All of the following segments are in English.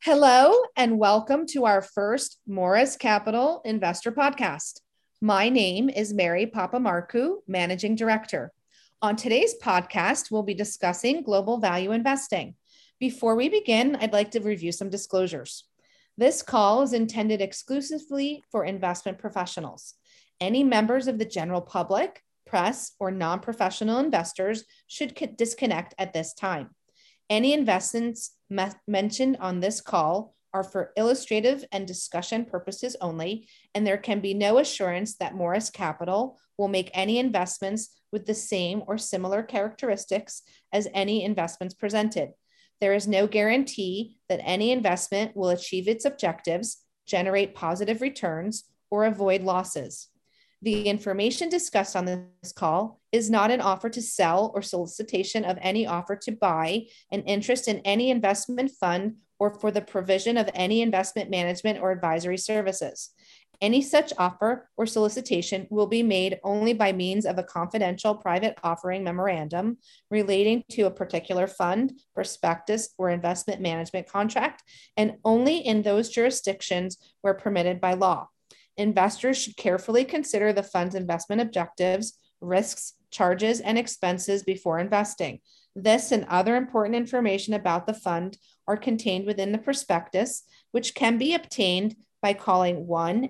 Hello, and welcome to our first Morris Capital Investor Podcast. My name is Mary Papamarcu, Managing Director. On today's podcast, we'll be discussing global value investing. Before we begin, I'd like to review some disclosures. This call is intended exclusively for investment professionals. Any members of the general public, press, or non-professional investors should disconnect at this time. Any investments mentioned on this call are for illustrative and discussion purposes only, and there can be no assurance that Morris Capital will make any investments with the same or similar characteristics as any investments presented. There is no guarantee that any investment will achieve its objectives, generate positive returns, or avoid losses. The information discussed on this call is not an offer to sell or solicitation of any offer to buy an interest in any investment fund or for the provision of any investment management or advisory services. Any such offer or solicitation will be made only by means of a confidential private offering memorandum relating to a particular fund, prospectus, or investment management contract, and only in those jurisdictions where permitted by law. Investors should carefully consider the fund's investment objectives, risks, charges, and expenses before investing. This and other important information about the fund are contained within the prospectus, which can be obtained by calling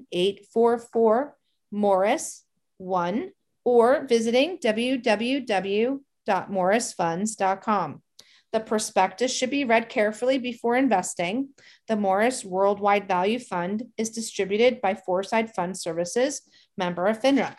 1-844-MORRIS-1 or visiting www.morrisfunds.com. The prospectus should be read carefully before investing. The Morris Worldwide Value Fund is distributed by Foreside Fund Services, member of FINRA.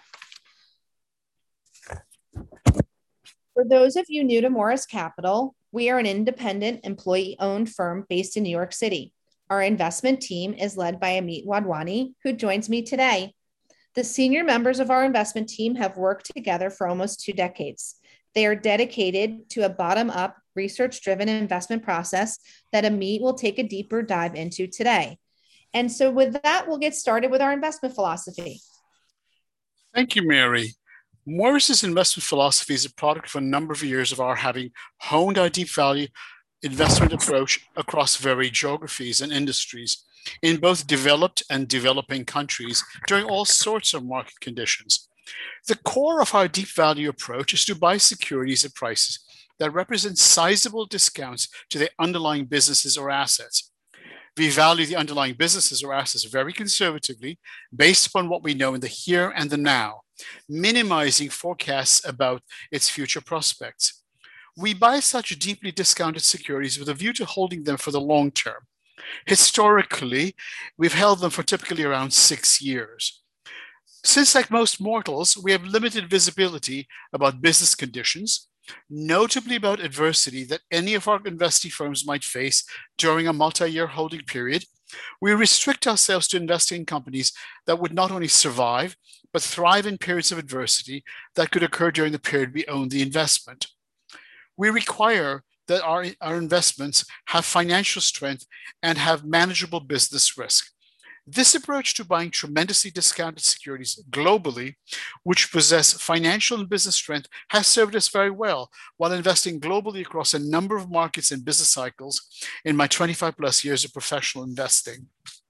For those of you new to Morris Capital, we are an independent employee-owned firm based in New York City. Our investment team is led by Amit Wadhwani, who joins me today. The senior members of our investment team have worked together for almost 2 decades. They are dedicated to a bottom-up, research-driven investment process that Amit will take a deeper dive into today. And so with that, we'll get started with our investment philosophy. Thank you, Mary. Morris's investment philosophy is a product of a number of years of our having honed our deep value investment approach across varied geographies and industries in both developed and developing countries during all sorts of market conditions. The core of our deep value approach is to buy securities at prices that represent sizable discounts to their underlying businesses or assets. We value the underlying businesses or assets very conservatively based upon what we know in the here and the now, minimizing forecasts about its future prospects. We buy such deeply discounted securities with a view to holding them for the long term. Historically, we've held them for typically around 6 years. Since, like most mortals, we have limited visibility about business conditions, notably about adversity that any of our investee firms might face during a multi-year holding period, we restrict ourselves to investing in companies that would not only survive, but thrive in periods of adversity that could occur during the period we own the investment. We require that our investments have financial strength and have manageable business risk. This approach to buying tremendously discounted securities globally, which possess financial and business strength, has served us very well while investing globally across a number of markets and business cycles in my 25 plus years of professional investing.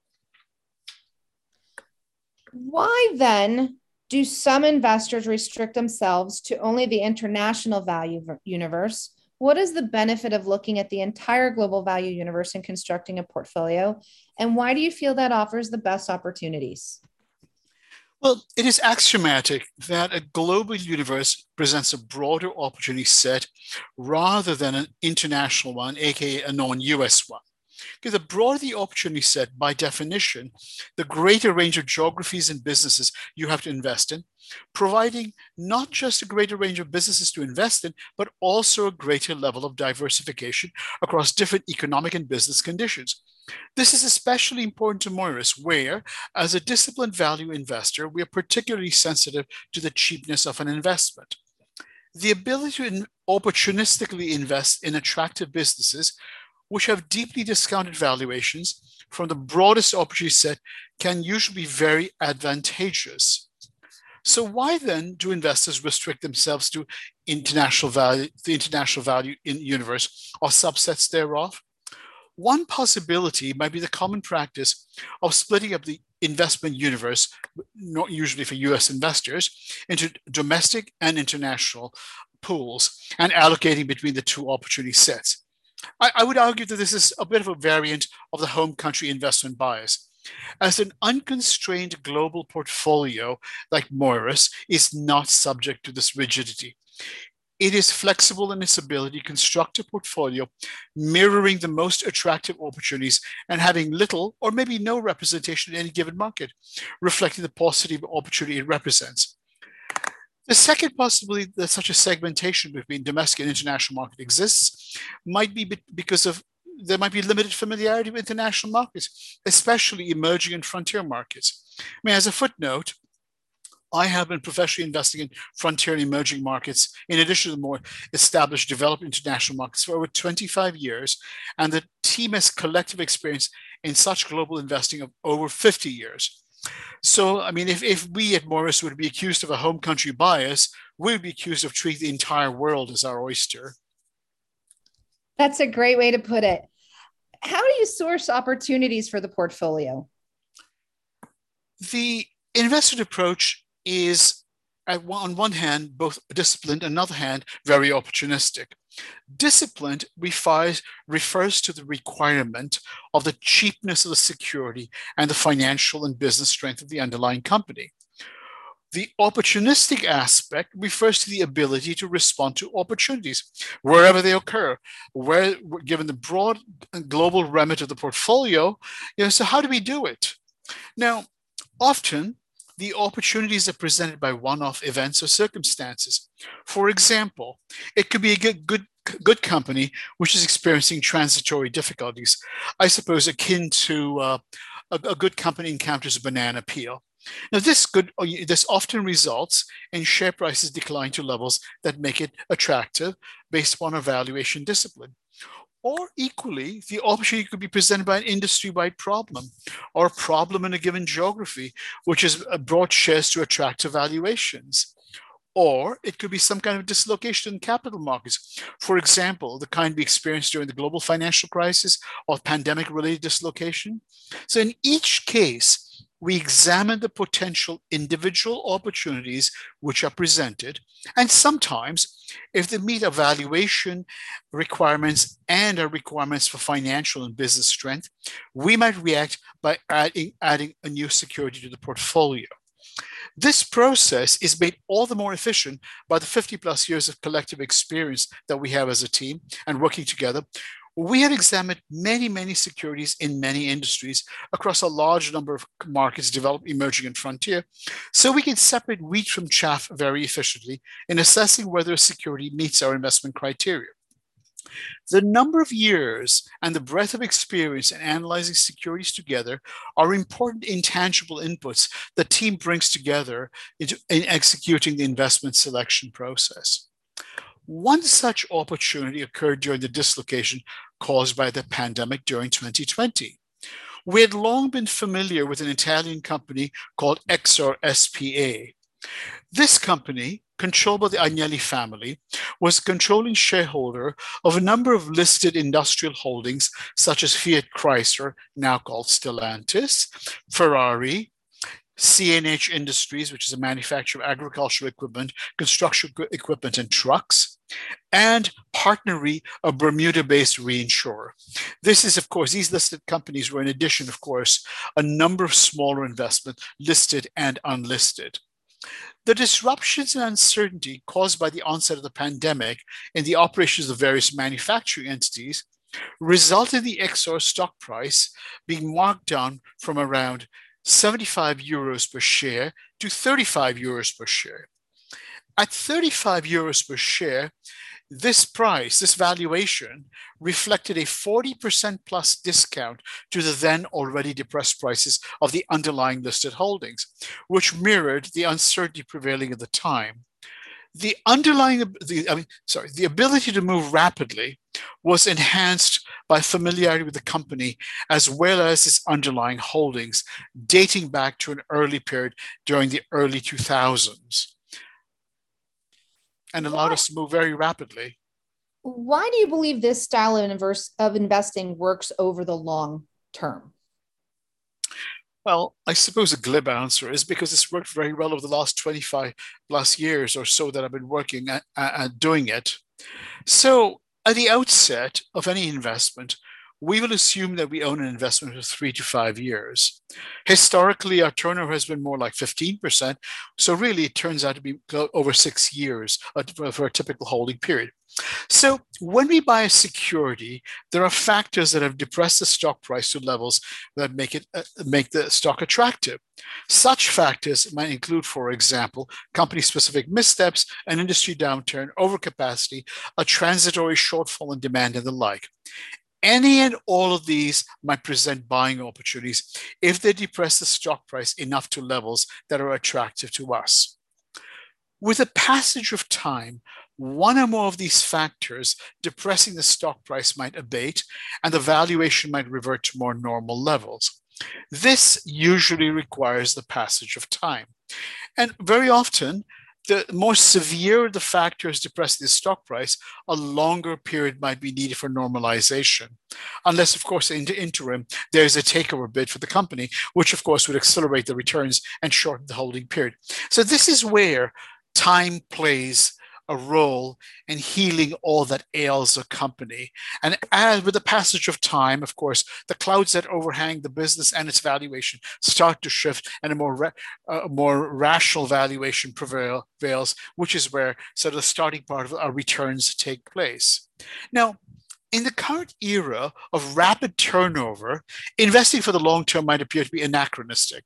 Why then do some investors restrict themselves to only the international value universe? What is the benefit of looking at the entire global value universe and constructing a portfolio? And why do you feel that offers the best opportunities? Well, it is axiomatic that a global universe presents a broader opportunity set rather than an international one, aka a non-US one. Because the broader the opportunity set, by definition, the greater range of geographies and businesses you have to invest in, providing not just a greater range of businesses to invest in, but also a greater level of diversification across different economic and business conditions. This is especially important to Morris, where, as a disciplined value investor, we are particularly sensitive to the cheapness of an investment. The ability to opportunistically invest in attractive businesses which have deeply discounted valuations from the broadest opportunity set can usually be very advantageous. So why then do investors restrict themselves to international value, the international value in universe or subsets thereof? One possibility might be the common practice of splitting up the investment universe, not usually for US investors, into domestic and international pools and allocating between the two opportunity sets. I would argue that this is a bit of a variant of the home country investment bias, as an unconstrained global portfolio like Moeris is not subject to this rigidity. It is flexible in its ability to construct a portfolio mirroring the most attractive opportunities and having little or maybe no representation in any given market, reflecting the paucity of opportunity it represents. The second possibility that such a segmentation between domestic and international market exists might be because of there might be limited familiarity with international markets, especially emerging and frontier markets. I mean, as a footnote, I have been professionally investing in frontier and emerging markets, in addition to the more established, developed international markets for over 25 years, and the team has collective experience in such global investing of over 50 years. So, I mean, if we at Moeris would be accused of a home country bias, we would be accused of treating the entire world as our oyster. That's a great way to put it. How do you source opportunities for the portfolio? The invested approach is, on one hand, both disciplined, on the other hand, very opportunistic. Disciplined refers to the requirement of the cheapness of the security and the financial and business strength of the underlying company. The opportunistic aspect refers to the ability to respond to opportunities wherever they occur, where given the broad global remit of the portfolio, so how do we do it? Now, often the opportunities are presented by one-off events or circumstances. For example, it could be a good company which is experiencing transitory difficulties, I suppose akin to a good company encounters a banana peel. Now, this often results in share prices decline to levels that make it attractive based upon a valuation discipline. Or equally, the opportunity could be presented by an industry-wide problem or a problem in a given geography, which has brought shares to attractive valuations. Or it could be some kind of dislocation in capital markets. For example, the kind we experienced during the global financial crisis or pandemic-related dislocation. So in each case, we examine the potential individual opportunities which are presented, and sometimes, if they meet our valuation requirements and our requirements for financial and business strength, we might react by adding a new security to the portfolio. This process is made all the more efficient by the 50 plus years of collective experience that we have as a team and working together. We have examined many securities in many industries across a large number of markets, developed, emerging, and frontier, so we can separate wheat from chaff very efficiently in assessing whether a security meets our investment criteria. The number of years and the breadth of experience in analyzing securities together are important intangible inputs the team brings together in executing the investment selection process. One such opportunity occurred during the dislocation caused by the pandemic during 2020. We had long been familiar with an Italian company called Exor SPA. This company, controlled by the Agnelli family, was a controlling shareholder of a number of listed industrial holdings such as Fiat Chrysler, now called Stellantis, Ferrari, CNH Industries, which is a manufacturer of agricultural equipment, construction equipment, and trucks, and PartnerRe, a Bermuda-based reinsurer. This is, of course, these listed companies were in addition, of course, a number of smaller investments, listed and unlisted. The disruptions and uncertainty caused by the onset of the pandemic in the operations of various manufacturing entities resulted in the Exor stock price being marked down from around 75 euros per share to 35 euros per share. At 35 euros per share, this price, this valuation, reflected a 40% plus discount to the then already depressed prices of the underlying listed holdings, which mirrored the uncertainty prevailing at the time. The ability to move rapidly was enhanced by familiarity with the company as well as its underlying holdings, dating back to an early period during the early 2000s, and allowed us to move very rapidly. Why do you believe this style of investing works over the long term? Well, I suppose a glib answer is because it's worked very well over the last 25 plus years or so that I've been working at doing it. So, at the outset of any investment, we will assume that we own an investment for 3 to 5 years. Historically, our turnover has been more like 15%. So, really, it turns out to be over 6 years for a typical holding period. So when we buy a security, there are factors that have depressed the stock price to levels that make the stock attractive. Such factors might include, for example, company-specific missteps, an industry downturn, overcapacity, a transitory shortfall in demand, and the like. Any and all of these might present buying opportunities if they depress the stock price enough to levels that are attractive to us. With the passage of time, one or more of these factors depressing the stock price might abate and the valuation might revert to more normal levels. This usually requires the passage of time. And very often, the more severe the factors depressing the stock price, a longer period might be needed for normalization. Unless, of course, in the interim, there's a takeover bid for the company, which, of course, would accelerate the returns and shorten the holding period. So this is where time plays a role in healing all that ails a company. And as with the passage of time, of course, the clouds that overhang the business and its valuation start to shift and a more rational valuation prevails, which is where sort of the starting part of our returns take place. Now, in the current era of rapid turnover, investing for the long term might appear to be anachronistic.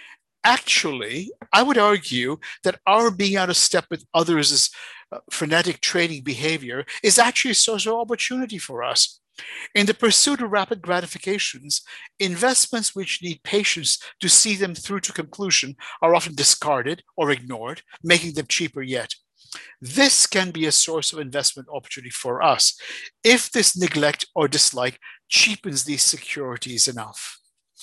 Actually, I would argue that our being out of step with others' frenetic trading behavior is actually a source of opportunity for us. In the pursuit of rapid gratifications, investments which need patience to see them through to conclusion are often discarded or ignored, making them cheaper yet. This can be a source of investment opportunity for us if this neglect or dislike cheapens these securities enough.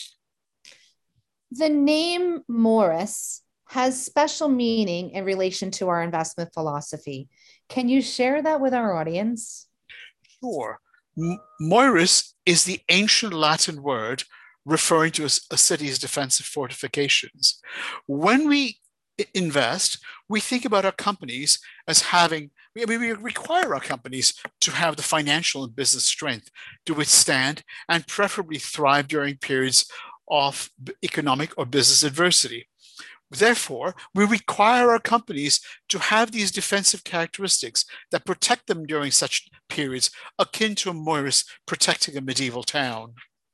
The name Moeris has special meaning in relation to our investment philosophy. Can you share that with our audience? Sure. Moeris is the ancient Latin word referring to a city's defensive fortifications. When we invest, we think about our companies as having, we require our companies to have the financial and business strength to withstand and preferably thrive during periods of economic or business adversity. Therefore, we require our companies to have these defensive characteristics that protect them during such periods, akin to a Moeris protecting a medieval town.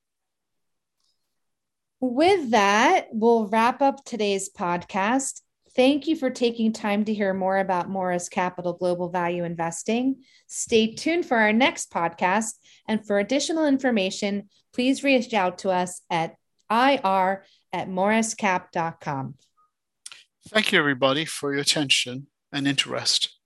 With that, we'll wrap up today's podcast. Thank you for taking time to hear more about Moeris Capital Global Value Investing. Stay tuned for our next podcast. And for additional information, please reach out to us at ir@moeriscap.com. Thank you, everybody, for your attention and interest.